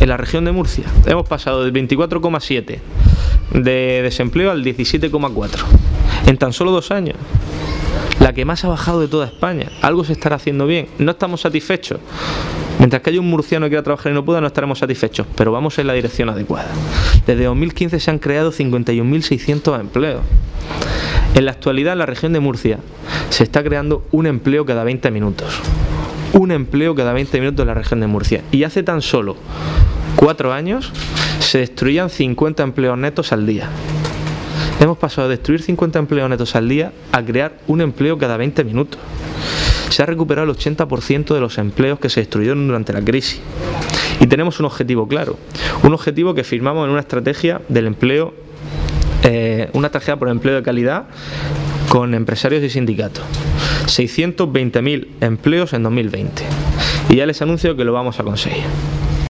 en la región de Murcia. Hemos pasado del 24,7 de desempleo al 17,4 en tan solo 2 años. La que más ha bajado de toda España. Algo se estará haciendo bien. No estamos satisfechos. Mientras que haya un murciano que quiera trabajar y no pueda, no estaremos satisfechos, pero vamos en la dirección adecuada. Desde 2015 se han creado 51.600 empleos. En la actualidad, en la región de Murcia, se está creando un empleo cada 20 minutos. Un empleo cada 20 minutos en la región de Murcia. Y hace tan solo 4 años se destruían 50 empleos netos al día. Hemos pasado de destruir 50 empleos netos al día a crear un empleo cada 20 minutos. Se ha recuperado el 80% de los empleos que se destruyeron durante la crisis. Y tenemos un objetivo claro, un objetivo que firmamos en una estrategia del empleo, una estrategia por el empleo de calidad con empresarios y sindicatos. 620.000 empleos en 2020. Y ya les anuncio que lo vamos a conseguir.